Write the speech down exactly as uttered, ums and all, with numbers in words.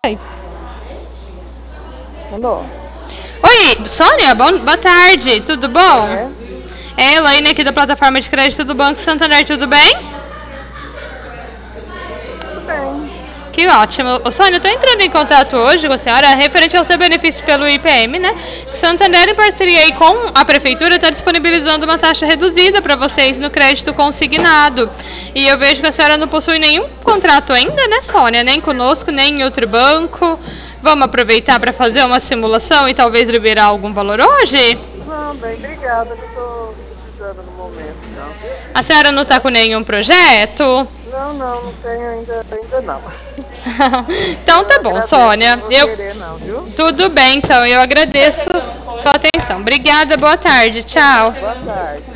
Oi. Alô? Oi, Sônia, bom, boa tarde, tudo bom? É? É Elaine aqui da plataforma de crédito do Banco Santander, tudo bem? Tudo bem. Que ótimo. Ô, Sônia, eu estou entrando em contato hoje com a senhora referente ao seu benefício pelo I P M, né? Santander, em parceria aí com a Prefeitura, está disponibilizando uma taxa reduzida para vocês no crédito consignado. E eu vejo que a senhora não possui nenhum contrato ainda, né, Sônia? Nem conosco, nem em outro banco. Vamos aproveitar para fazer uma simulação e talvez liberar algum valor hoje? Não, bem, obrigada, que eu tô precisando no momento, não, viu? A senhora não está com nenhum projeto? Não, não, não tenho ainda, ainda não. Então tá Eu bom, agradeço, Sônia. não vou Eu... querer não, viu? Tudo bem, então. Eu agradeço sua atenção. Obrigada, boa tarde. Tchau. Boa tarde.